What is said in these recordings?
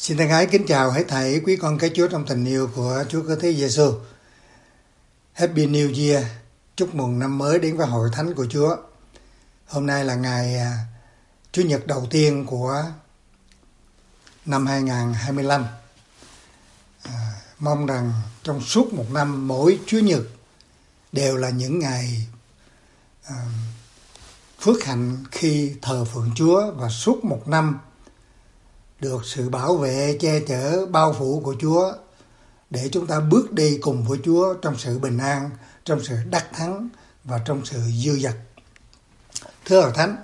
Xin thân ái kính chào hết thảy quý con cái Chúa trong tình yêu của Chúa Cứu Thế Giêsu. Happy New Year, chúc mừng năm mới đến với hội thánh của Chúa. Hôm nay là ngày Chủ nhật đầu tiên của năm 2025. Mong rằng trong suốt một năm mỗi Chủ nhật đều là những ngày phước hạnh khi thờ phượng Chúa, và suốt một năm được sự bảo vệ, che chở, bao phủ của Chúa để chúng ta bước đi cùng với Chúa trong sự bình an, trong sự đắc thắng và trong sự dư dật. Thưa Hội Thánh,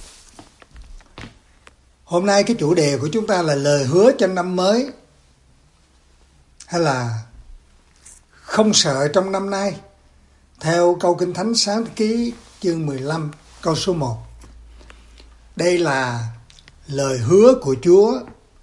hôm nay cái chủ đề của chúng ta là lời hứa cho năm mới, hay là không sợ trong năm nay, theo câu Kinh Thánh Sáng Thế Ký chương 15 câu số 1. Đây là lời hứa của Chúa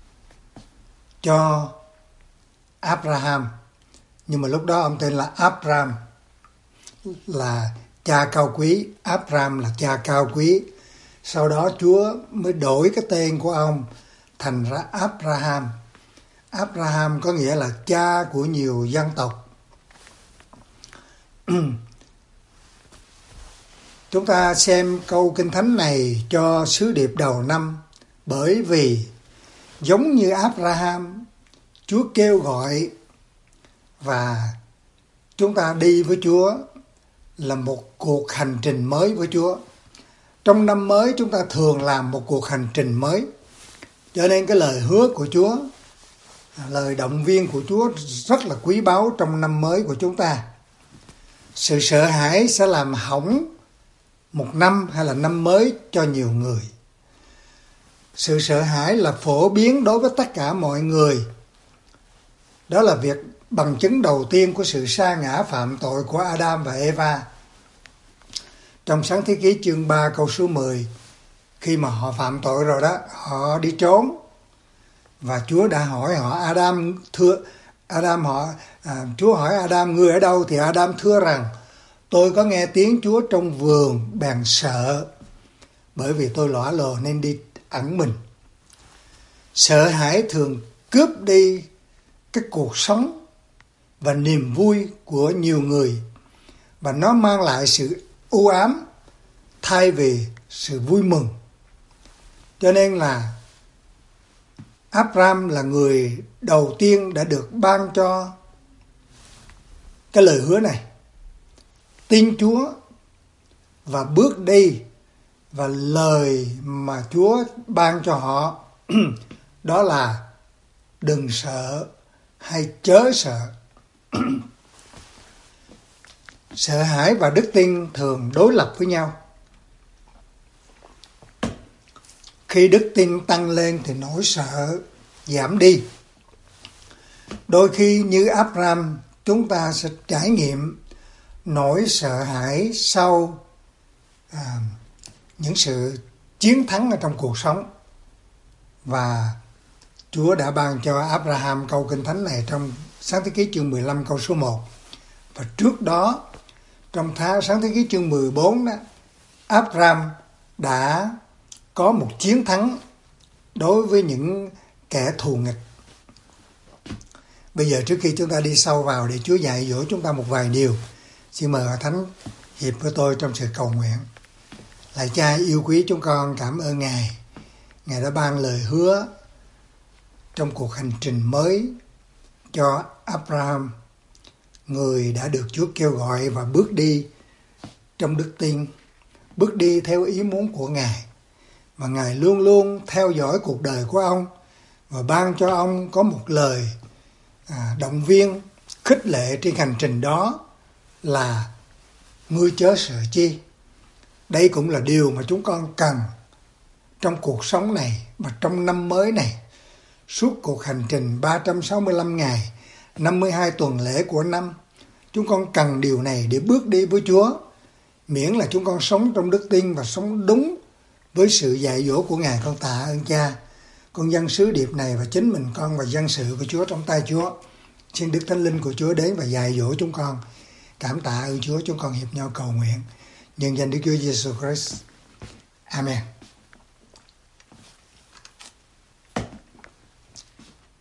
cho Abraham, nhưng mà lúc đó ông tên là Abram, là cha cao quý. Abram là cha cao quý. Sau đó Chúa mới đổi cái tên của ông thành ra Abraham. Abraham có nghĩa là cha của nhiều dân tộc. Chúng ta xem câu Kinh Thánh này cho sứ điệp đầu năm, bởi vì giống như Abraham, Chúa kêu gọi và chúng ta đi với Chúa là một cuộc hành trình mới với Chúa. Trong năm mới chúng ta thường làm một cuộc hành trình mới. Cho nên cái lời hứa của Chúa, lời động viên của Chúa rất là quý báu trong năm mới của chúng ta. Sự sợ hãi sẽ làm hỏng một năm hay là năm mới cho nhiều người. Sự sợ hãi là phổ biến đối với tất cả mọi người. Đó là việc bằng chứng đầu tiên của sự sa ngã phạm tội của Adam và Eva. Trong Sáng Thế Ký chương 3 câu số 10, khi mà họ phạm tội rồi đó, họ đi trốn. Và Chúa đã hỏi họ, Chúa hỏi Adam, ngươi ở đâu? Thì Adam thưa rằng, tôi có nghe tiếng Chúa trong vườn bèn sợ, bởi vì tôi lõa lồ nên đi ẩn mình. Sợ hãi thường cướp đi cái cuộc sống và niềm vui của nhiều người, và nó mang lại sự u ám thay vì sự vui mừng. Cho nên là Abraham là người đầu tiên đã được ban cho cái lời hứa này, tin Chúa và bước đi. Và lời mà Chúa ban cho họ đó là đừng sợ hay chớ sợ. Sợ hãi và đức tin thường đối lập với nhau. Khi đức tin tăng lên thì nỗi sợ giảm đi. Đôi khi như Abraham, chúng ta sẽ trải nghiệm nỗi sợ hãi sau những sự chiến thắng ở trong cuộc sống. Và Chúa đã ban cho Abraham câu Kinh Thánh này trong Sáng Thế Ký chương 15 câu số 1. Và trước đó, trong Sáng Thế Ký chương 14 đó, Abraham đã có một chiến thắng đối với những kẻ thù nghịch. Bây giờ trước khi chúng ta đi sâu vào để Chúa dạy dỗ chúng ta một vài điều, xin mời Hội Thánh hiệp với tôi trong sự cầu nguyện. Lạy Cha yêu quý, chúng con cảm ơn Ngài. Ngài đã ban lời hứa trong cuộc hành trình mới cho Abraham, người đã được Chúa kêu gọi và bước đi trong đức tin, bước đi theo ý muốn của Ngài. Và Ngài luôn luôn theo dõi cuộc đời của ông và ban cho ông có một lời động viên, khích lệ trên hành trình đó là ngươi chớ sợ chi. Đây cũng là điều mà chúng con cần trong cuộc sống này và trong năm mới này. Suốt cuộc hành trình 365 ngày, 52 tuần lễ của năm, chúng con cần điều này để bước đi với Chúa. Miễn là chúng con sống trong đức tin và sống đúng với sự dạy dỗ của Ngài, con tạ ơn Cha. Con dâng sứ điệp này và chính mình con và dân sự của Chúa trong tay Chúa. Xin Đức Thánh Linh của Chúa đến và dạy dỗ chúng con. Cảm tạ ơn Chúa, chúng con hiệp nhau cầu nguyện nhân danh Đức Chúa Giêsu Christ. Amen.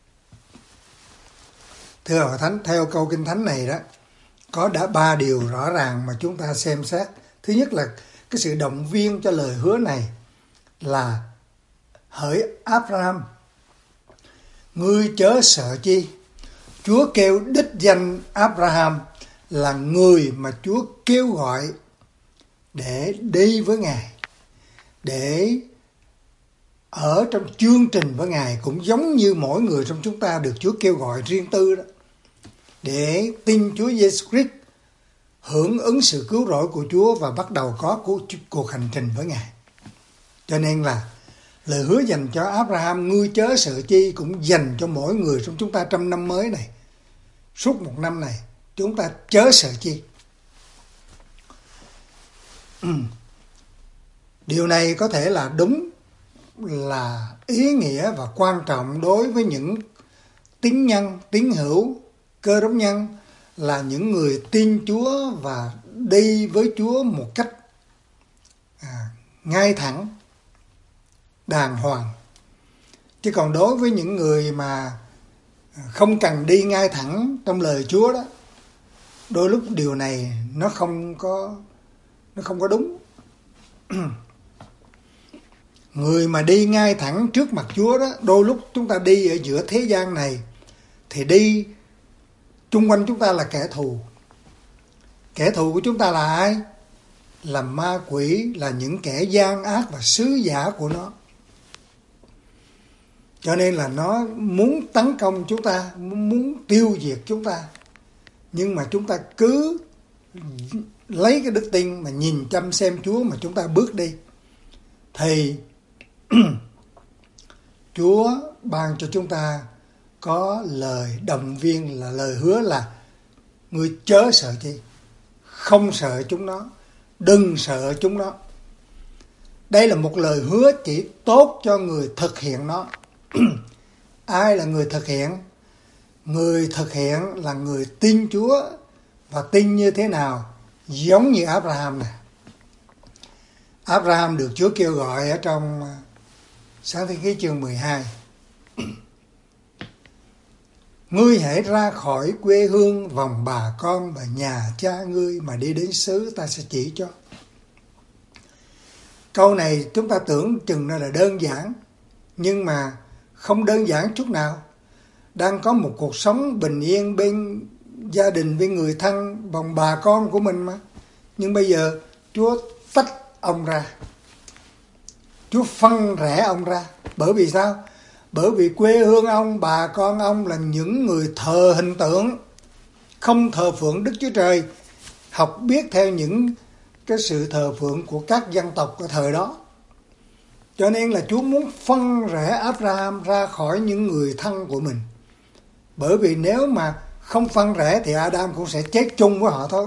Thưa Hội Thánh, theo câu Kinh Thánh này đó, có đã 3 điều rõ ràng mà chúng ta xem xét. Thứ nhất là cái sự động viên cho lời hứa này là: hỡi Abraham, ngươi chớ sợ chi. Chúa kêu đích danh Abraham là người mà Chúa kêu gọi để đi với Ngài, để ở trong chương trình với Ngài, cũng giống như mỗi người trong chúng ta được Chúa kêu gọi riêng tư đó, để tin Chúa Giêsu Christ, hưởng ứng sự cứu rỗi của Chúa và bắt đầu có cuộc hành trình với Ngài. Cho nên là lời hứa dành cho Abraham, ngươi chớ sợ chi, cũng dành cho mỗi người trong chúng ta trong năm mới này. Suốt một năm này, chúng ta chớ sợ chi. Điều này có thể là đúng, là ý nghĩa và quan trọng đối với những tín nhân, tín hữu, Cơ đốc nhân, là những người tin Chúa và đi với Chúa một cách ngay thẳng, đàng hoàng. Chứ còn đối với những người mà không cần đi ngay thẳng trong lời Chúa đó, đôi lúc điều này nó không có đúng. Người mà đi ngay thẳng trước mặt Chúa đó, đôi lúc chúng ta đi ở giữa thế gian này thì đi chung quanh chúng ta là kẻ thù. Kẻ thù của chúng ta là ai? Là ma quỷ, là những kẻ gian ác và sứ giả của nó. Cho nên là nó muốn tấn công chúng ta, muốn tiêu diệt chúng ta. Nhưng mà chúng ta cứ lấy cái đức tin mà nhìn chăm xem Chúa mà chúng ta bước đi, thì Chúa ban cho chúng ta có lời động viên, là lời hứa là: ngươi chớ sợ chi, không sợ chúng nó, đừng sợ chúng nó. Đây là một lời hứa chỉ tốt cho người thực hiện nó. Ai là người thực hiện? Người thực hiện là người tin Chúa. Và tin như thế nào? Giống như Abraham này. Abraham được Chúa kêu gọi ở trong Sáng Thế Ký chương 12. Ngươi hãy ra khỏi quê hương, vòng bà con và nhà cha ngươi mà đi đến xứ ta sẽ chỉ cho. Câu này chúng ta tưởng chừng là đơn giản, nhưng mà không đơn giản chút nào. Đang có một cuộc sống bình yên bên gia đình, bên người thân, vòng bà con của mình mà. Nhưng bây giờ Chúa tách ông ra. Chúa phân rẽ ông ra. Bởi vì sao? Bởi vì quê hương ông, bà con ông là những người thờ hình tượng, không thờ phượng Đức Chúa Trời, học biết theo những cái sự thờ phượng của các dân tộc của thời đó. Cho nên là Chúa muốn phân rẽ Abraham ra khỏi những người thân của mình. Bởi vì nếu mà không phân rẽ thì Adam cũng sẽ chết chung với họ thôi.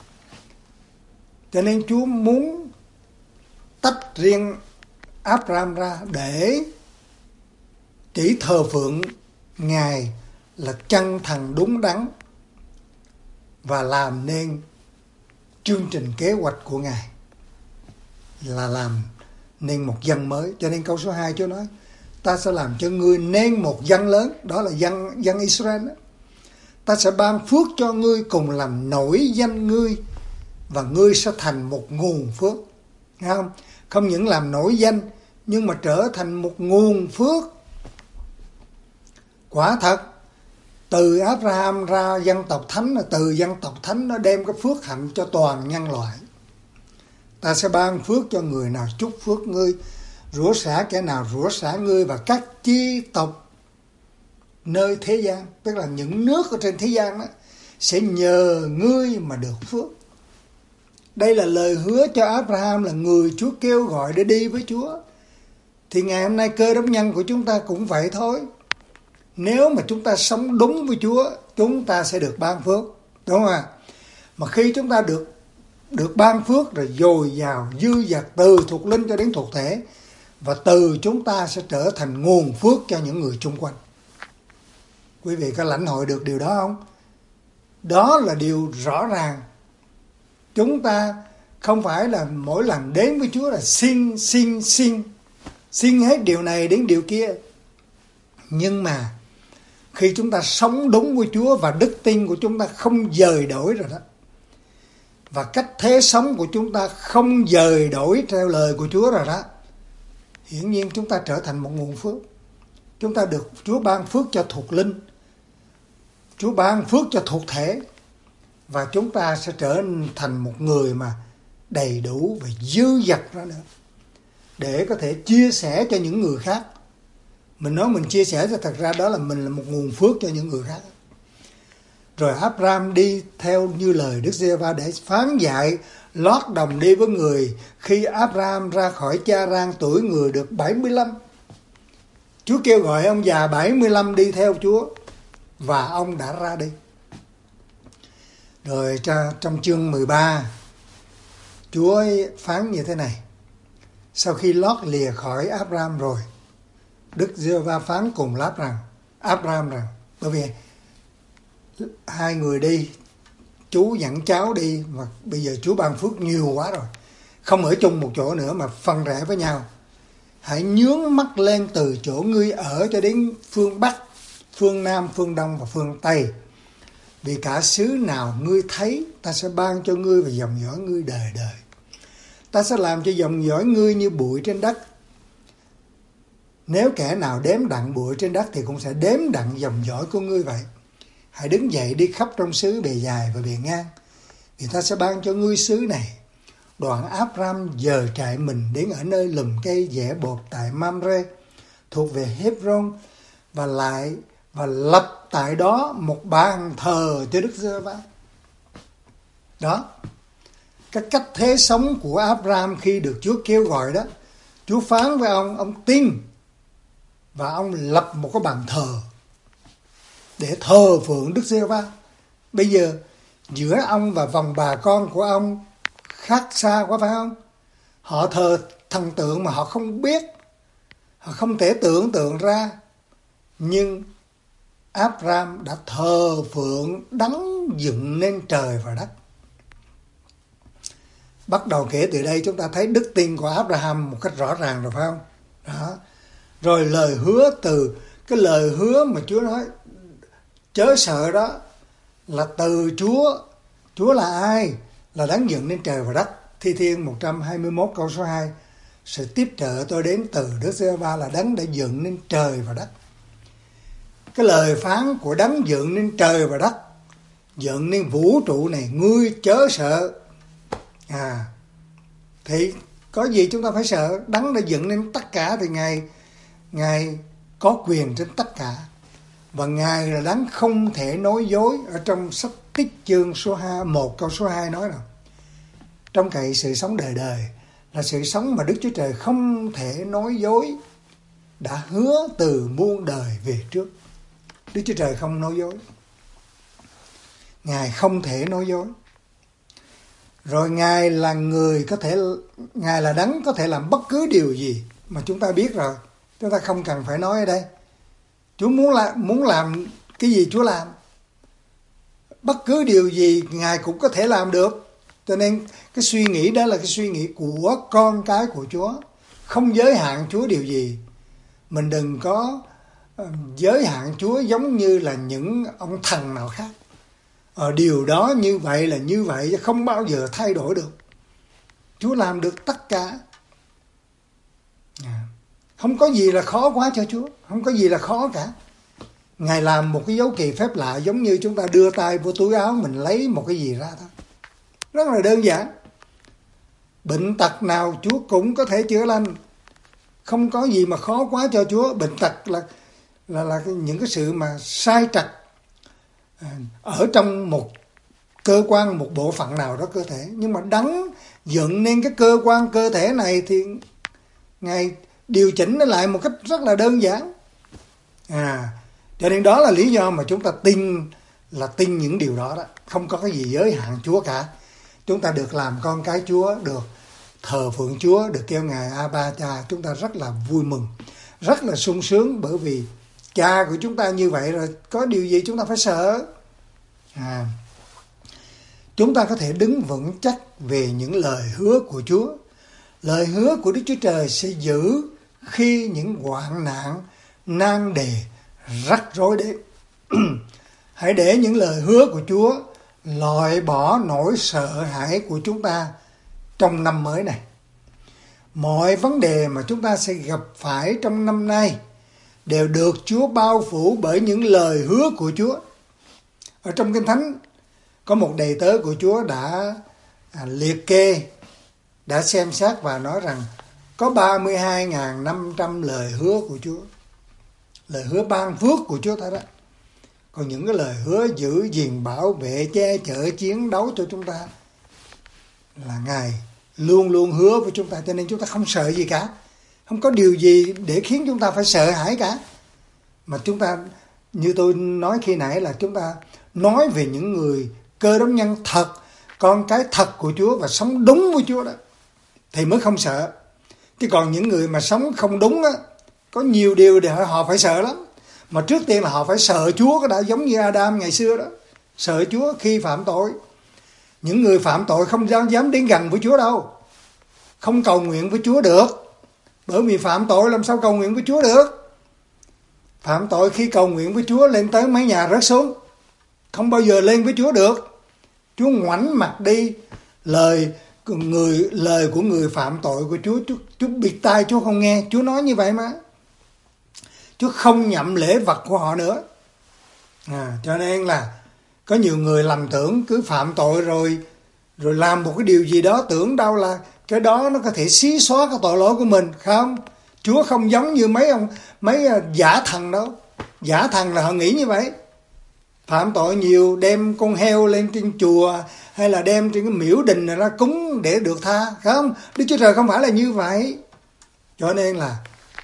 Cho nên Chúa muốn tách riêng Abraham ra để chỉ thờ phượng Ngài là chân thần đúng đắn và làm nên chương trình kế hoạch của Ngài là làm nên một dân mới. Cho nên câu số 2 Chúa nói: ta sẽ làm cho ngươi nên một dân lớn. Đó là dân Israel đó. Ta sẽ ban phước cho ngươi, cùng làm nổi danh ngươi, và ngươi sẽ thành một nguồn phước. Nghe không? Không những làm nổi danh, nhưng mà trở thành một nguồn phước. Quả thật, từ Abraham ra dân tộc thánh, từ dân tộc thánh nó đem cái phước hạnh cho toàn nhân loại. Ta sẽ ban phước cho người nào chúc phước ngươi, rủa xả kẻ nào rủa xả ngươi, và các chi tộc nơi thế gian, tức là những nước ở trên thế gian đó, sẽ nhờ ngươi mà được phước. Đây là lời hứa cho Abraham, là người Chúa kêu gọi để đi với Chúa. Thì ngày hôm nay Cơ Đốc nhân của chúng ta cũng vậy thôi. Nếu mà chúng ta sống đúng với Chúa, chúng ta sẽ được ban phước, đúng không ạ? Mà khi chúng ta được ban phước rồi, dồi dào dư dật từ thuộc linh cho đến thuộc thể, và từ chúng ta sẽ trở thành nguồn phước cho những người chung quanh. Quý vị có lãnh hội được điều đó không? Đó là điều rõ ràng. Chúng ta không phải là mỗi lần đến với Chúa là xin hết điều này đến điều kia. Nhưng mà Khi chúng ta sống đúng với Chúa và đức tin của chúng ta không dời đổi rồi đó, và cách thế sống của chúng ta không dời đổi theo lời của Chúa rồi đó, hiển nhiên chúng ta trở thành một nguồn phước. Chúng ta được Chúa ban phước cho thuộc linh, Chúa ban phước cho thuộc thể, và chúng ta sẽ trở thành một người mà đầy đủ và dư dật ra nữa, để có thể chia sẻ cho những người khác. Mình nói mình chia sẻ cho thật ra đó là mình là một nguồn phước cho những người khác. Rồi Abraham đi theo như lời Đức Giê-hô-va để phán dạy Lót đồng đi với người. Khi Abraham ra khỏi Cha-rang, tuổi người được 75. Chúa kêu gọi ông già 75 đi theo Chúa, và ông đã ra đi. Rồi trong chương 13, Chúa phán như thế này: sau khi Lót lìa khỏi Abraham rồi, Đức Giê-hô-va phán cùng Abraham rằng, bởi vì hai người đi, chú dẫn cháu đi, mà bây giờ Chúa ban phước nhiều quá rồi, không ở chung một chỗ nữa mà phân rẽ với nhau. Hãy nhướng mắt lên từ chỗ ngươi ở cho đến phương Bắc, phương Nam, phương Đông và phương Tây. Vì cả xứ nào ngươi thấy, ta sẽ ban cho ngươi và dòng dõi ngươi đời đời. Ta sẽ làm cho dòng dõi ngươi như bụi trên đất. Nếu kẻ nào đếm đặng bụi trên đất thì cũng sẽ đếm đặng dòng dõi của ngươi vậy. Hãy đứng dậy đi khắp trong xứ bề dài và bề ngang, vì ta sẽ ban cho ngươi xứ này. Đoạn Abraham dời trại mình đến ở nơi lùm cây dẻ bột tại Mamre, thuộc về Hebron, và lập tại đó một bàn thờ cho Đức Giê-hô-va. Đó, cái cách thế sống của Abraham khi được Chúa kêu gọi đó. Chúa phán với ông tin, và ông lập một cái bàn thờ để thờ phượng Đức Giê-hô-va. Bây giờ giữa ông và vòng bà con của ông khác xa quá, phải không? Họ thờ thần tượng mà họ không biết, họ không thể tưởng tượng ra. Nhưng Abraham đã thờ phượng đấng dựng nên trời và đất. Bắt đầu kể từ đây chúng ta thấy đức tin của Abraham một cách rõ ràng rồi, phải không? Đó. Rồi lời hứa, từ cái lời hứa mà Chúa nói chớ sợ đó là từ Chúa. Chúa là ai? Là đấng dựng nên trời và đất. Thi Thiên 121 câu số 2: sự tiếp trợ tôi đến từ Đức Giê-hô-va là đấng đã dựng nên trời và đất. Cái lời phán của đấng dựng nên trời và đất, dựng nên vũ trụ này, ngươi chớ sợ. Thì có gì chúng ta phải sợ? Đấng đã dựng nên tất cả thì Ngài có quyền trên tất cả. Và Ngài là đấng không thể nói dối. Ở trong sách Tích chương số 1 câu số 2 nói rằng, trong cậy sự sống đời đời là sự sống mà Đức Chúa Trời không thể nói dối, đã hứa từ muôn đời về trước. Đức Chúa Trời không nói dối, Ngài không thể nói dối. Rồi Ngài là Ngài là đấng có thể làm bất cứ điều gì mà chúng ta biết rồi. Chúng ta không cần phải nói ở đây. Chúa muốn làm cái gì Chúa làm. Bất cứ điều gì Ngài cũng có thể làm được. Cho nên cái suy nghĩ đó là cái suy nghĩ của con cái của Chúa. Không giới hạn Chúa điều gì. Mình đừng có giới hạn Chúa giống như là những ông thần nào khác. Điều đó như vậy là như vậy, chứ không bao giờ thay đổi được. Chúa làm được tất cả. Không có gì là khó quá cho Chúa. Không có gì là khó cả. Ngài làm một cái dấu kỳ phép lạ giống như chúng ta đưa tay vô túi áo mình lấy một cái gì ra thôi. Rất là đơn giản. Bệnh tật nào Chúa cũng có thể chữa lành. Không có gì mà khó quá cho Chúa. Bệnh tật là những cái sự mà sai trật ở trong một cơ quan, một bộ phận nào đó cơ thể. Nhưng mà đấng dựng nên cái cơ quan cơ thể này thì Ngài điều chỉnh nó lại một cách rất là đơn giản. Cho nên đó là lý do mà chúng ta tin những điều đó. Không có cái gì giới hạn Chúa cả. Chúng ta được làm con cái Chúa, được thờ phượng Chúa, được kêu Ngài Abba Cha. Chúng ta rất là vui mừng, rất là sung sướng, bởi vì Cha của chúng ta như vậy rồi, có điều gì chúng ta phải sợ. Chúng ta có thể đứng vững chắc về những lời hứa của Chúa. Lời hứa của Đức Chúa Trời sẽ giữ khi những hoạn nạn, nan đề, rắc rối đến. Hãy để những lời hứa của Chúa loại bỏ nỗi sợ hãi của chúng ta trong năm mới này. Mọi vấn đề mà chúng ta sẽ gặp phải trong năm nay đều được Chúa bao phủ bởi những lời hứa của Chúa. Ở trong Kinh Thánh có một đầy tớ của Chúa đã liệt kê, đã xem xét và nói rằng có 32.500 lời hứa của Chúa. Lời hứa ban phước của Chúa thôi đó. Còn những cái lời hứa giữ gìn, bảo vệ, che chở, chiến đấu cho chúng ta là Ngài luôn luôn hứa với chúng ta, cho nên chúng ta không sợ gì cả. Không có điều gì để khiến chúng ta phải sợ hãi cả. Mà chúng ta, như tôi nói khi nãy, là chúng ta nói về những người Cơ Đốc nhân thật, con cái thật của Chúa và sống đúng với Chúa đó, thì mới không sợ. Chứ còn những người mà sống không đúng á, có nhiều điều để họ phải sợ lắm. Mà trước tiên là họ phải sợ Chúa, cái đã giống như Adam ngày xưa đó. Sợ Chúa khi phạm tội. Những người phạm tội không dám đến gần với Chúa đâu. Không cầu nguyện với Chúa được. Bởi vì phạm tội làm sao cầu nguyện với Chúa được. Phạm tội khi cầu nguyện với Chúa lên tới mái nhà rớt xuống. Không bao giờ lên với Chúa được. Chúa ngoảnh mặt đi. Lời của người phạm tội của Chúa bịt tai, Chúa không nghe. Chúa nói như vậy mà. Chúa không nhậm lễ vật của họ nữa. Cho nên là có nhiều người lầm tưởng cứ phạm tội rồi làm một cái điều gì đó, tưởng đâu là cái đó nó có thể xí xóa cái tội lỗi của mình. Không, Chúa không giống như mấy giả thần đâu. Giả thần là họ nghĩ như vậy. Phạm tội nhiều đem con heo lên trên chùa hay là đem trên cái miễu đình này ra cúng để được tha. Không, Đức Chúa Trời không phải là như vậy. Cho nên là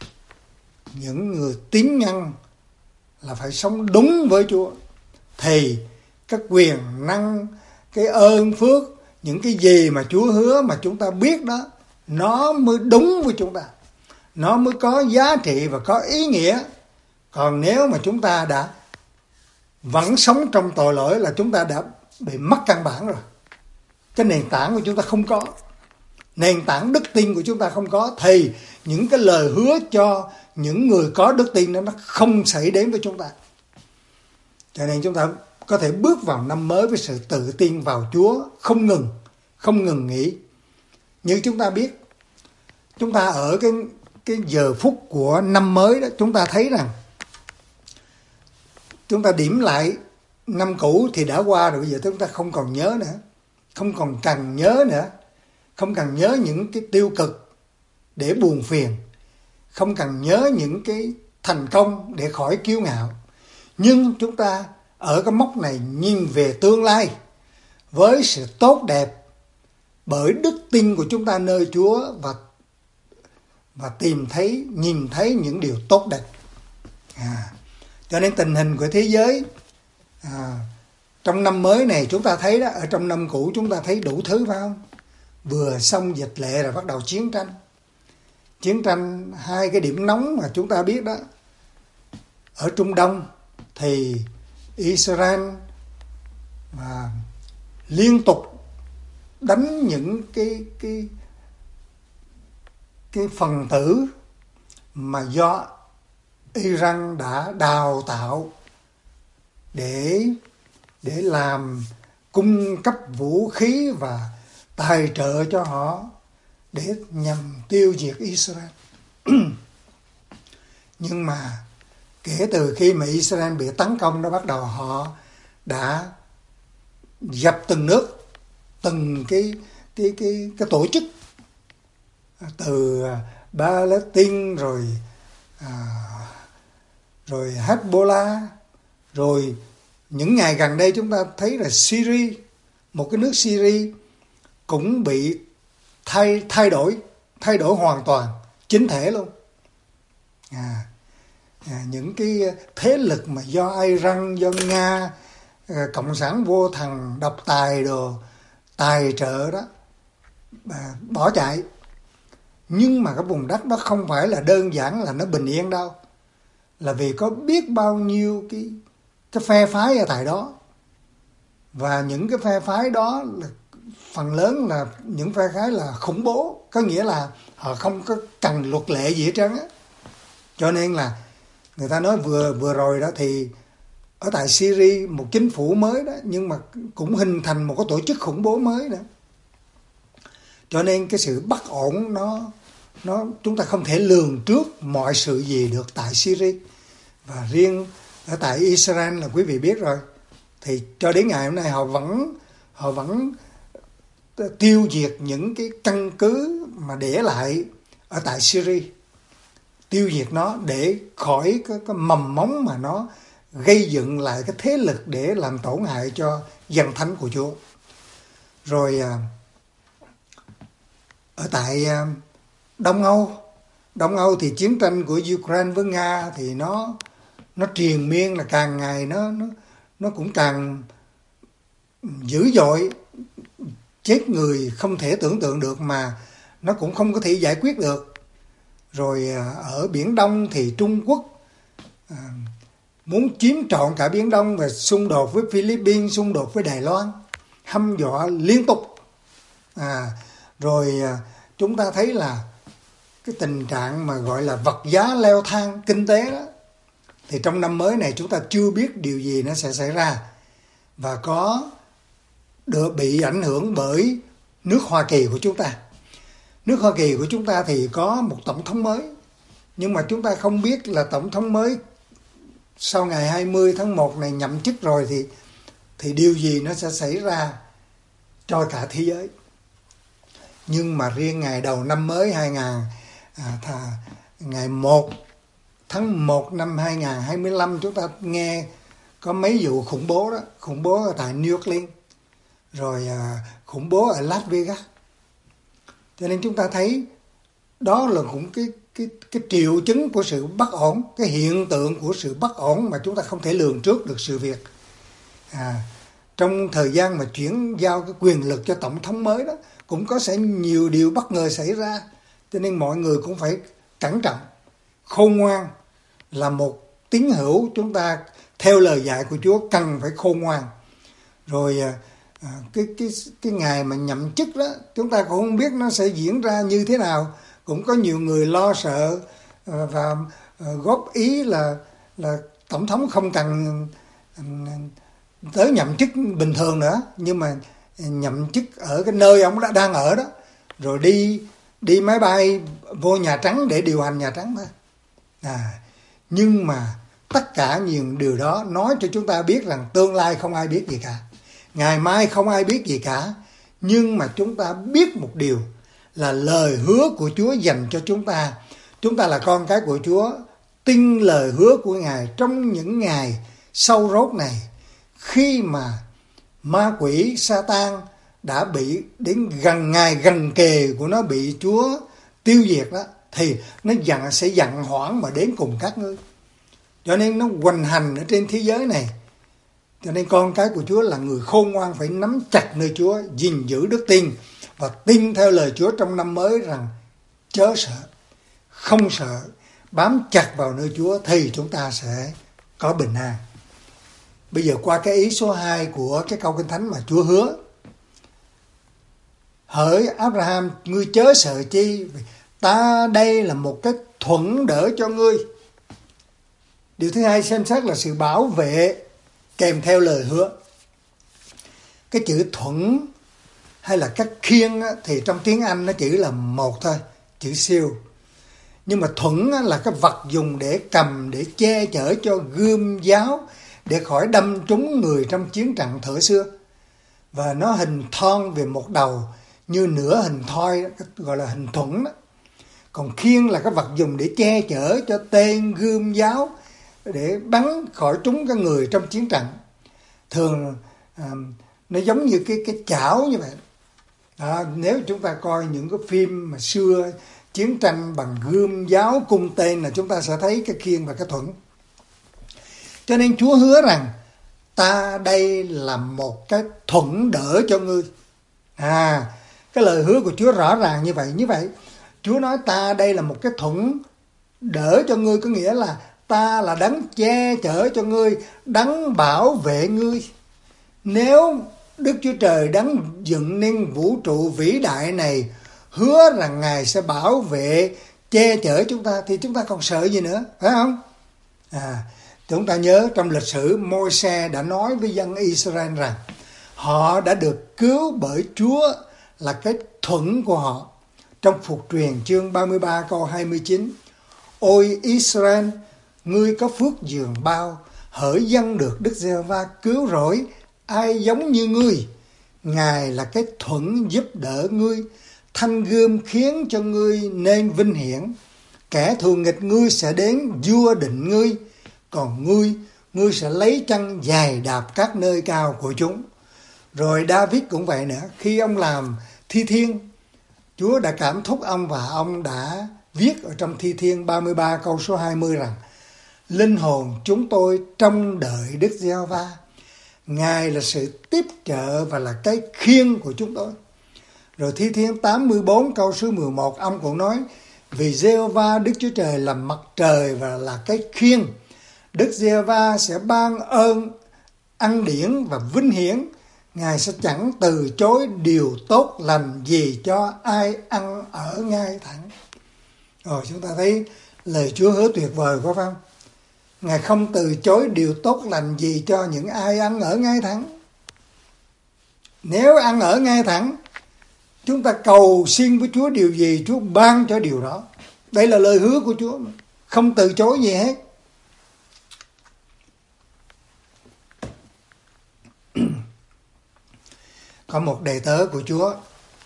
những người tín nhân là phải sống đúng với Chúa, thì các quyền năng, cái ơn phước, những cái gì mà Chúa hứa mà chúng ta biết đó, nó mới đúng với chúng ta, nó mới có giá trị và có ý nghĩa. Còn nếu mà chúng ta đã vẫn sống trong tội lỗi là chúng ta đã bị mất căn bản rồi. Cái nền tảng của chúng ta không có, nền tảng đức tin của chúng ta không có, thì những cái lời hứa cho những người có đức tin đó nó không xảy đến với chúng ta. Cho nên chúng ta có thể bước vào năm mới với sự tự tin vào Chúa không ngừng nghỉ. Như chúng ta biết, chúng ta ở cái giờ phút của năm mới đó, chúng ta thấy rằng chúng ta điểm lại năm cũ thì đã qua rồi, bây giờ chúng ta không còn nhớ nữa, không còn cần nhớ nữa, không cần nhớ những cái tiêu cực để buồn phiền, không cần nhớ những cái thành công để khỏi kiêu ngạo. Nhưng chúng ta ở cái mốc này nhìn về tương lai với sự tốt đẹp, bởi đức tin của chúng ta nơi Chúa và nhìn thấy những điều tốt đẹp. Cho nên tình hình của thế giới trong năm mới này chúng ta thấy đó, ở trong năm cũ chúng ta thấy đủ thứ, phải không? Vừa xong dịch lệ rồi bắt đầu chiến tranh, hai cái điểm nóng mà chúng ta biết đó. Ở Trung Đông thì Israel liên tục đánh những cái phần tử mà do Iran đã đào tạo để làm cung cấp vũ khí và tài trợ cho họ để nhằm tiêu diệt Israel. Nhưng mà kể từ khi mà Israel bị tấn công đó, bắt đầu họ đã dập từng nước, từng cái tổ chức, từ Palestine rồi Hezbollah, rồi những ngày gần đây chúng ta thấy là Syria, một cái nước Syria cũng bị thay đổi hoàn toàn, chính thể luôn. Những cái thế lực mà do Iran, do Nga, cộng sản vô thần, độc tài đồ tài trợ đó bỏ chạy. Nhưng mà cái vùng đất đó không phải là đơn giản là nó bình yên đâu, là vì có biết bao nhiêu cái phe phái ở tại đó. Và những cái phe phái đó là phần lớn là những phe phái là khủng bố, có nghĩa là họ không có cần luật lệ gì hết trơn á. Cho nên là người ta nói vừa rồi đó thì ở tại Syria một chính phủ mới đó, nhưng mà cũng hình thành một cái tổ chức khủng bố mới nữa. Cho nên cái sự bất ổn nó chúng ta không thể lường trước mọi sự gì được tại Syria. Và riêng ở tại Israel là quý vị biết rồi, thì cho đến ngày hôm nay họ vẫn tiêu diệt những cái căn cứ mà để lại ở tại Syria, tiêu diệt nó để khỏi cái mầm móng mà nó gây dựng lại cái thế lực để làm tổn hại cho dân thánh của Chúa. Rồi ở tại Đông Âu thì chiến tranh của Ukraine với Nga thì nó triền miên, là càng ngày nó cũng càng dữ dội, chết người không thể tưởng tượng được mà nó cũng không có thể giải quyết được. Rồi ở Biển Đông thì Trung Quốc muốn chiếm trọn cả Biển Đông và xung đột với Philippines, xung đột với Đài Loan, hăm dọa liên tục. Rồi chúng ta thấy là cái tình trạng mà gọi là vật giá leo thang kinh tế đó, thì trong năm mới này chúng ta chưa biết điều gì nó sẽ xảy ra, và có được bị ảnh hưởng bởi nước Hoa Kỳ của chúng ta. Nước Hoa Kỳ của chúng ta thì có một tổng thống mới, nhưng mà chúng ta không biết là tổng thống mới sau ngày 20 tháng 1 này nhậm chức rồi thì điều gì nó sẽ xảy ra cho cả thế giới. Nhưng mà riêng ngày đầu năm mới ngày 1 tháng 1 năm 2025 chúng ta nghe có mấy vụ khủng bố đó, khủng bố ở tại New York, rồi khủng bố ở Las Vegas. Cho nên chúng ta thấy đó là cũng cái triệu chứng của sự bất ổn, cái hiện tượng của sự bất ổn mà chúng ta không thể lường trước được sự việc. Trong thời gian mà chuyển giao cái quyền lực cho tổng thống mới đó, cũng có sẽ nhiều điều bất ngờ xảy ra. Cho nên mọi người cũng phải cẩn trọng, khôn ngoan. Là một tín hữu, chúng ta theo lời dạy của Chúa cần phải khôn ngoan. Rồi cái ngày mà nhậm chức đó, chúng ta cũng không biết nó sẽ diễn ra như thế nào. Cũng có nhiều người lo sợ và góp ý là tổng thống không cần tới nhậm chức bình thường nữa, nhưng mà nhậm chức ở cái nơi ông đã đang ở đó, rồi đi máy bay vô Nhà Trắng để điều hành Nhà Trắng thôi. Nhưng mà tất cả những điều đó nói cho chúng ta biết rằng tương lai không ai biết gì cả, ngày mai không ai biết gì cả. Nhưng mà chúng ta biết một điều là lời hứa của Chúa dành cho chúng ta. Chúng ta là con cái của Chúa, tin lời hứa của Ngài trong những ngày sau rốt này. Khi mà ma quỷ Sa-tan đã bị đến ngày gần kề của nó bị Chúa tiêu diệt đó, thì nó sẽ giận hoảng mà đến cùng các ngươi. Cho nên nó hoành hành ở trên thế giới này. Cho nên con cái của Chúa là người khôn ngoan phải nắm chặt nơi Chúa, gìn giữ đức tin và tin theo lời Chúa trong năm mới rằng chớ sợ, không sợ, bám chặt vào nơi Chúa thì chúng ta sẽ có bình an. Bây giờ qua cái ý số 2 của cái câu Kinh Thánh mà Chúa hứa: hỡi Abraham, ngươi chớ sợ chi, ta đây là một cái thuẫn đỡ cho ngươi. Điều thứ hai xem xét là sự bảo vệ kèm theo lời hứa. Cái chữ thuẫn hay là các khiên thì trong tiếng Anh nó chỉ là một thôi, chữ shield. Nhưng mà thuẫn là cái vật dùng để cầm, để che chở cho gươm giáo, để khỏi đâm trúng người trong chiến trận thuở xưa. Và nó hình thon về một đầu như nửa hình thoi, gọi là hình thuẫn đó. Còn khiên là cái vật dùng để che chở cho tên, gươm, giáo, để bắn khỏi trúng cái người trong chiến trận. Thường nó giống như cái chảo như vậy. Nếu chúng ta coi những cái phim mà xưa chiến tranh bằng gươm, giáo, cung tên là chúng ta sẽ thấy cái khiên và cái thuẫn. Cho nên Chúa hứa rằng ta đây là một cái thuẫn đỡ cho ngươi. Cái lời hứa của Chúa rõ ràng như vậy. Như vậy Chúa nói ta đây là một cái thuẫn đỡ cho ngươi, có nghĩa là ta là đấng che chở cho ngươi, đấng bảo vệ ngươi. Nếu Đức Chúa Trời đấng dựng nên vũ trụ vĩ đại này hứa rằng Ngài sẽ bảo vệ, che chở chúng ta, thì chúng ta còn sợ gì nữa, phải không? Chúng ta nhớ trong lịch sử Môi-se đã nói với dân Israel rằng họ đã được cứu bởi Chúa là cái thuẫn của họ. Trong Phục truyền chương 33 câu 29: Ôi Israel, ngươi có phước dường bao, hỡi dân được Đức Giê-hô-va cứu rỗi, ai giống như ngươi. Ngài là cái thuẫn giúp đỡ ngươi, thanh gươm khiến cho ngươi nên vinh hiển. Kẻ thù nghịch ngươi sẽ đến vua định ngươi, còn ngươi sẽ lấy chân giày đạp các nơi cao của chúng. Rồi David cũng vậy nữa, khi ông làm thi thiên, Chúa đã cảm thúc ông và ông đã viết ở trong Thi Thiên 33 câu số 20 rằng: Linh hồn chúng tôi trông đợi Đức Giê-hô-va, Ngài là sự tiếp trợ và là cái khiên của chúng tôi. Rồi Thi Thiên 84 câu số 11 ông cũng nói: Vì Giê-hô-va Đức Chúa Trời là mặt trời và là cái khiên, Đức Giê-hô-va sẽ ban ơn, ân điển và vinh hiển. Ngài sẽ chẳng từ chối điều tốt lành gì cho ai ăn ở ngay thẳng. Rồi chúng ta thấy lời Chúa hứa tuyệt vời quá phải không? Ngài không từ chối điều tốt lành gì cho những ai ăn ở ngay thẳng. Nếu ăn ở ngay thẳng, chúng ta cầu xin với Chúa điều gì, Chúa ban cho điều đó. Đây là lời hứa của Chúa, không từ chối gì hết. Có một đầy tớ của Chúa,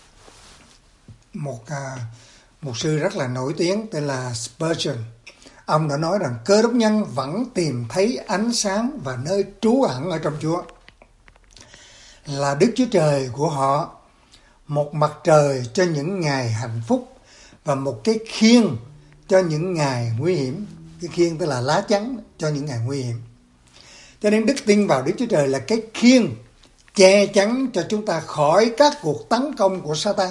một mục sư rất là nổi tiếng tên là Spurgeon. Ông đã nói rằng Cơ Đốc nhân vẫn tìm thấy ánh sáng và nơi trú ẩn ở trong Chúa. Là Đức Chúa Trời của họ, một mặt trời cho những ngày hạnh phúc và một cái khiên cho những ngày nguy hiểm. Cái khiên tức là lá chắn cho những ngày nguy hiểm. Cho nên đức tin vào Đức Chúa Trời là cái khiên che chắn cho chúng ta khỏi các cuộc tấn công của Satan.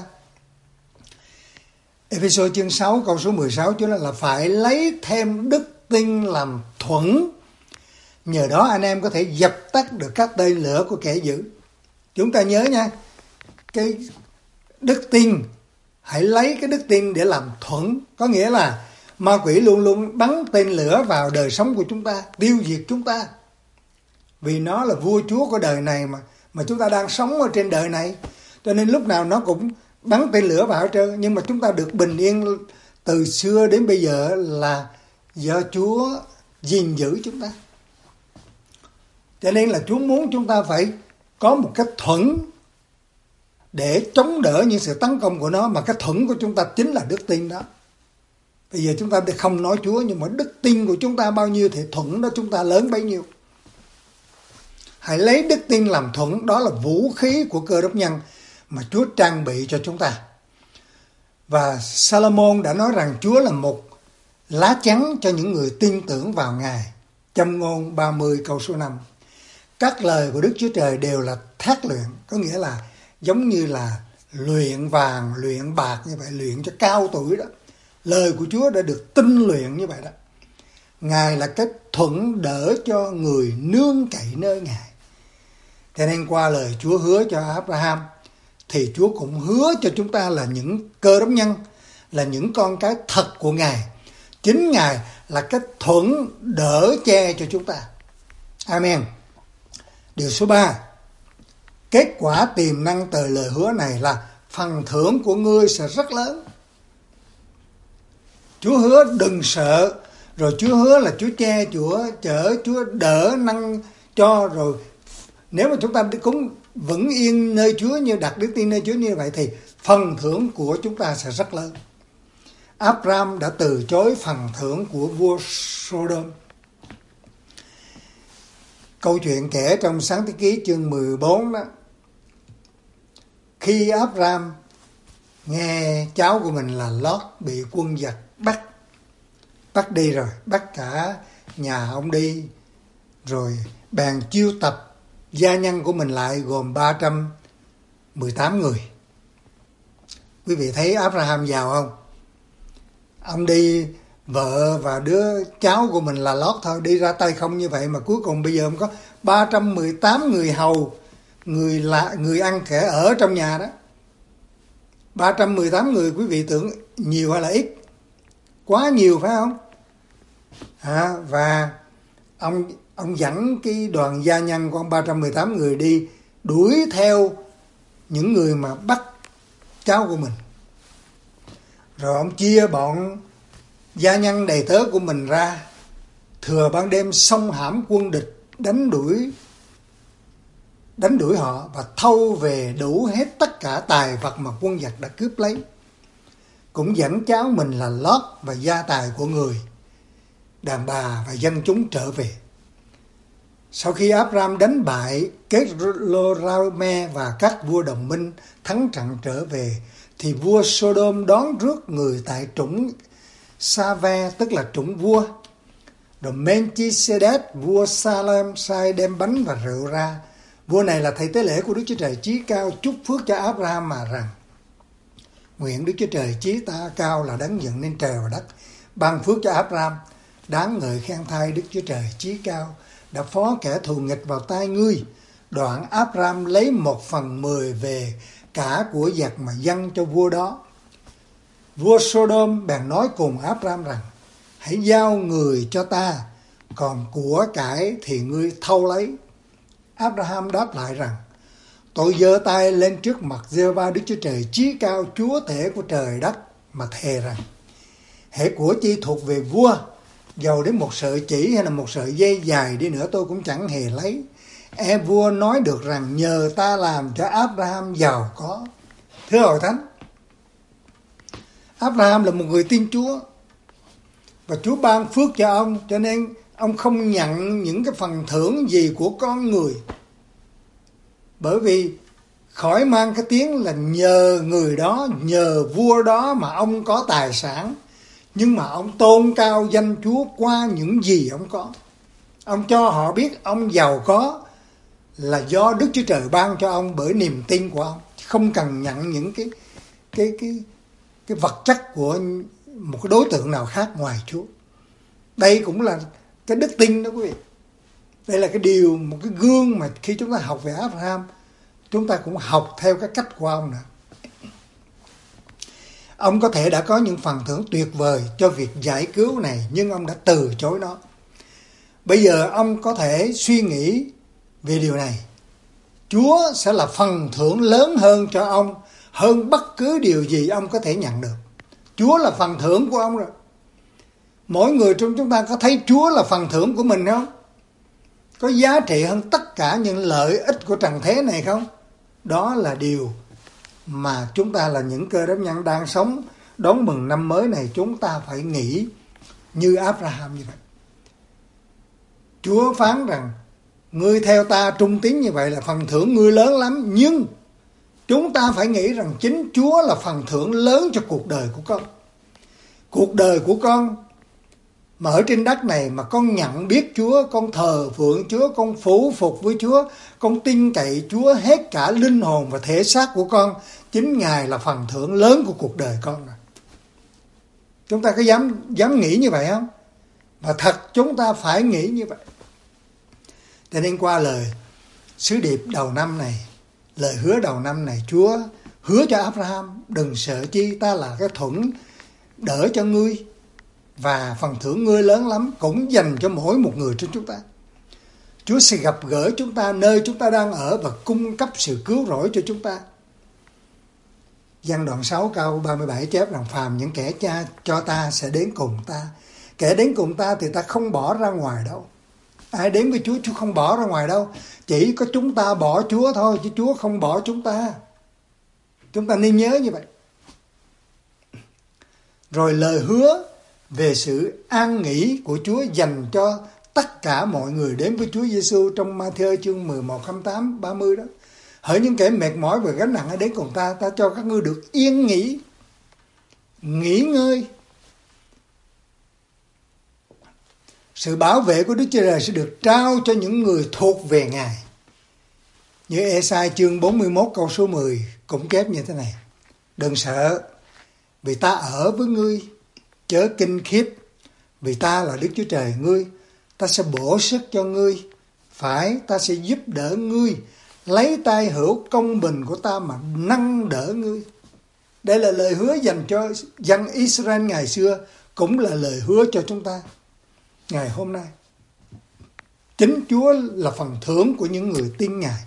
Ê-phê-sô chương 6 câu số 16 Chúa nói là phải lấy thêm đức tin làm thuẫn. Nhờ đó anh em có thể dập tắt được các tên lửa của kẻ dữ. Chúng ta nhớ nha, cái đức tin, hãy lấy cái đức tin để làm thuẫn. Có nghĩa là ma quỷ luôn luôn bắn tên lửa vào đời sống của chúng ta, tiêu diệt chúng ta. Vì nó là vua chúa của đời này mà chúng ta đang sống ở trên đời này. Cho nên lúc nào nó cũng bắn tên lửa vào hết trơn. Nhưng mà chúng ta được bình yên từ xưa đến bây giờ là do Chúa gìn giữ chúng ta. Cho nên là Chúa muốn chúng ta phải có một cái thuẫn để chống đỡ những sự tấn công của nó. Mà cái thuẫn của chúng ta chính là đức tin đó. Bây giờ chúng ta không nói Chúa, nhưng mà đức tin của chúng ta bao nhiêu thì thuẫn đó chúng ta lớn bấy nhiêu. Hãy lấy đức tin làm thuẫn, đó là vũ khí của Cơ Đốc nhân mà Chúa trang bị cho chúng ta. Và Salomon đã nói rằng Chúa là một lá chắn cho những người tin tưởng vào Ngài. Châm ngôn 30 câu số 5. Các lời của Đức Chúa Trời đều là thác luyện, có nghĩa là giống như là luyện vàng, luyện bạc như vậy, luyện cho cao tuổi đó. Lời của Chúa đã được tinh luyện như vậy đó. Ngài là cái thuẫn đỡ cho người nương cậy nơi Ngài. Thế nên qua lời Chúa hứa cho Abraham, thì Chúa cũng hứa cho chúng ta là những Cơ Đốc nhân, là những con cái thật của Ngài. Chính Ngài là cái thuẫn đỡ che cho chúng ta. Amen. Điều số 3. Kết quả tiềm năng từ lời hứa này là phần thưởng của ngươi sẽ rất lớn. Chúa hứa đừng sợ, rồi Chúa hứa là Chúa che, Chúa chở, Chúa đỡ nâng cho. Rồi nếu mà chúng ta cũng vững yên nơi Chúa, như đặt đức tin nơi Chúa như vậy, thì phần thưởng của chúng ta sẽ rất lớn. Abraham đã từ chối phần thưởng của vua Sodom. Câu chuyện kể trong Sáng Thế Ký chương 14 đó. Khi Abraham nghe cháu của mình là Lót bị quân giặc bắt đi rồi, bắt cả nhà ông đi, rồi bèn chiêu tập gia nhân của mình lại gồm 318 người. Quý vị thấy Abraham giàu không? Ông đi vợ và đứa cháu của mình là Lót thôi, đi ra tay không như vậy mà cuối cùng bây giờ ông có 318 người hầu, người ăn kẻ ở trong nhà đó. 318 người, quý vị tưởng nhiều hay là ít? Quá nhiều phải không? Và ông dẫn cái đoàn gia nhân của ông 318 người đi đuổi theo những người mà bắt cháu của mình. Rồi ông chia bọn gia nhân đầy tớ của mình ra, thừa ban đêm xông hãm quân địch, đánh đuổi họ và thâu về đủ hết tất cả tài vật mà quân giặc đã cướp lấy. Cũng dẫn cháu mình là Lót và gia tài của người, đàn bà và dân chúng trở về. Sau khi Abraham đánh bại Kedorlaomer và các vua đồng minh thắng trận trở về, thì vua Sodom đón rước người tại trũng Sa-ve, tức là trũng vua. Rồi Melchizedek, vua Salem, sai đem bánh và rượu ra. Vua này là thầy tế lễ của Đức Chúa Trời Chí Cao, chúc phước cho Abraham mà rằng: nguyện Đức Chúa Trời Chí ta cao là đấng dựng nên trời và đất, ban phước cho Abraham, đáng ngợi khen thay Đức Chúa Trời Chí Cao, đã phó kẻ thù nghịch vào tay ngươi. Đoạn Abraham lấy 1/10 về cả của giặc mà dâng cho vua đó. Vua Sodom bèn nói cùng Abraham rằng: hãy giao người cho ta, còn của cải thì ngươi thâu lấy. Abraham đáp lại rằng: tôi giơ tay lên trước mặt Giê-hô-va Đức Chúa Trời Chí Cao, Chúa thể của trời đất, mà thề rằng: hễ của chi thuộc về vua, dầu đến một sợi chỉ hay là một sợi dây dài đi nữa tôi cũng chẳng hề lấy. Vua nói được rằng nhờ ta làm cho Abraham giàu có. Thưa hội thánh, Abraham là một người tin Chúa và Chúa ban phước cho ông, cho nên ông không nhận những cái phần thưởng gì của con người, bởi vì khỏi mang cái tiếng là nhờ người đó, nhờ vua đó mà ông có tài sản. Nhưng mà ông tôn cao danh Chúa qua những gì ông có. Ông cho họ biết ông giàu có là do Đức Chúa Trời ban cho ông bởi niềm tin của ông, không cần nhận những cái vật chất của một cái đối tượng nào khác ngoài Chúa. Đây cũng là cái đức tin đó quý vị. Đây là cái điều, một cái gương mà khi chúng ta học về Abraham, chúng ta cũng học theo cái cách của ông nữa. Ông có thể đã có những phần thưởng tuyệt vời cho việc giải cứu này, nhưng ông đã từ chối nó. Bây giờ ông có thể suy nghĩ về điều này. Chúa sẽ là phần thưởng lớn hơn cho ông, hơn bất cứ điều gì ông có thể nhận được. Chúa là phần thưởng của ông rồi. Mỗi người trong chúng ta có thấy Chúa là phần thưởng của mình không? Có giá trị hơn tất cả những lợi ích của trần thế này không? Đó là điều mà chúng ta là những Cơ Đốc nhân đang sống đón mừng năm mới này, chúng ta phải nghĩ như Abraham như vậy. Chúa phán rằng: ngươi theo ta trung tín như vậy là phần thưởng ngươi lớn lắm. Nhưng chúng ta phải nghĩ rằng chính Chúa là phần thưởng lớn cho cuộc đời của con. Cuộc đời của con mà ở trên đất này mà con nhận biết Chúa, con thờ phượng Chúa, con phủ phục với Chúa, con tin cậy Chúa hết cả linh hồn và thể xác của con, chính Ngài là phần thưởng lớn của cuộc đời con rồi. Chúng ta có dám nghĩ như vậy không? Và thật chúng ta phải nghĩ như vậy. Cho nên qua lời sứ điệp đầu năm này, lời hứa đầu năm này, Chúa hứa cho Abraham: đừng sợ chi, ta là cái thuẫn đỡ cho ngươi, và phần thưởng ngươi lớn lắm, cũng dành cho mỗi một người trong chúng ta. Chúa sẽ gặp gỡ chúng ta nơi chúng ta đang ở và cung cấp sự cứu rỗi cho chúng ta. Giăng đoạn 6 câu 37 chép rằng: phàm những kẻ cha cho ta sẽ đến cùng ta. Kẻ đến cùng ta thì ta không bỏ ra ngoài đâu. Ai đến với Chúa, Chúa không bỏ ra ngoài đâu. Chỉ có chúng ta bỏ Chúa thôi, chứ Chúa không bỏ chúng ta. Chúng ta nên nhớ như vậy. Rồi lời hứa về sự an nghỉ của Chúa dành cho tất cả mọi người đến với Chúa Giêsu trong Ma-thi-ơ chương 11, 28, 30 đó. Hỡi những kẻ mệt mỏi và gánh nặng hãy đến cùng ta, ta cho các ngươi được yên nghỉ, nghỉ ngơi. Sự bảo vệ của Đức Chúa Trời sẽ được trao cho những người thuộc về Ngài. Như Ê-sai chương 41 câu số 10 cũng chép như thế này: đừng sợ, vì ta ở với ngươi, chớ kinh khiếp, vì ta là Đức Chúa Trời ngươi, ta sẽ bổ sức cho ngươi, phải, ta sẽ giúp đỡ ngươi, lấy tay hữu công bình của ta mà nâng đỡ ngươi. Đây là lời hứa dành cho dân Israel ngày xưa, cũng là lời hứa cho chúng ta ngày hôm nay. Chính Chúa là phần thưởng của những người tin Ngài.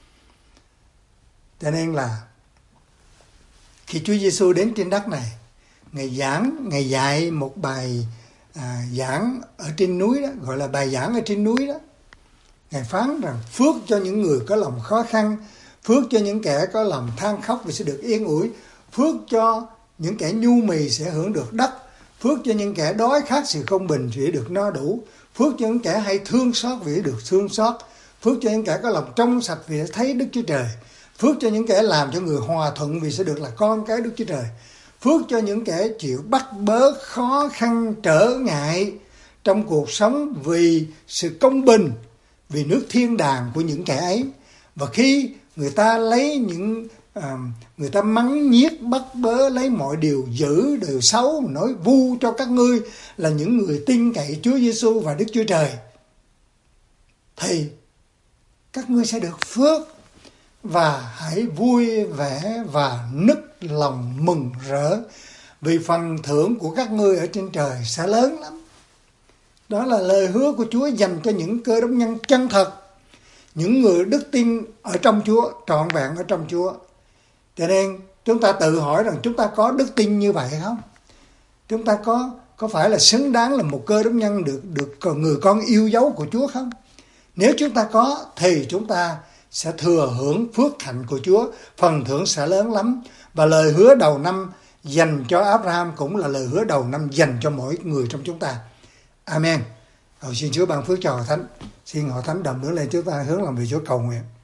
Cho nên là khi Chúa Giêsu đến trên đất này, Ngài dạy một bài giảng ở trên núi đó, gọi là bài giảng ở trên núi đó. Ngài phán rằng phước cho những người có lòng khó khăn, phước cho những kẻ có lòng than khóc vì sẽ được yên ủi, phước cho những kẻ nhu mì sẽ hưởng được đất, phước cho những kẻ đói khát sự công bình vì được no đủ, phước cho những kẻ hay thương xót vì được thương xót, phước cho những kẻ có lòng trong sạch vì sẽ thấy Đức Chúa Trời, phước cho những kẻ làm cho người hòa thuận vì sẽ được là con cái Đức Chúa Trời, phước cho những kẻ chịu bắt bớ khó khăn trở ngại trong cuộc sống vì sự công bình, vì nước thiên đàng của những kẻ ấy. Và khi người ta người ta mắng nhiếc bắt bớ lấy mọi điều dữ điều xấu, nói vu cho các ngươi là những người tin cậy Chúa Giêsu và Đức Chúa Trời, thì các ngươi sẽ được phước, và hãy vui vẻ và nức lòng mừng rỡ, vì phần thưởng của các ngươi ở trên trời sẽ lớn lắm. Đó là lời hứa của Chúa dành cho những Cơ Đốc nhân chân thật, những người đức tin ở trong Chúa, trọn vẹn ở trong Chúa. Cho nên chúng ta tự hỏi rằng chúng ta có đức tin như vậy không? Chúng ta có phải là xứng đáng là một Cơ Đốc nhân được người con yêu dấu của Chúa không? Nếu chúng ta có thì chúng ta sẽ thừa hưởng phước hạnh của Chúa, phần thưởng sẽ lớn lắm. Và lời hứa đầu năm dành cho Abraham cũng là lời hứa đầu năm dành cho mỗi người trong chúng ta. Amen. Xin Chúa ban phước cho Hội Thánh. Xin Hội Thánh đồng nữa lên chúng ta hướng lòng về Chúa cầu nguyện.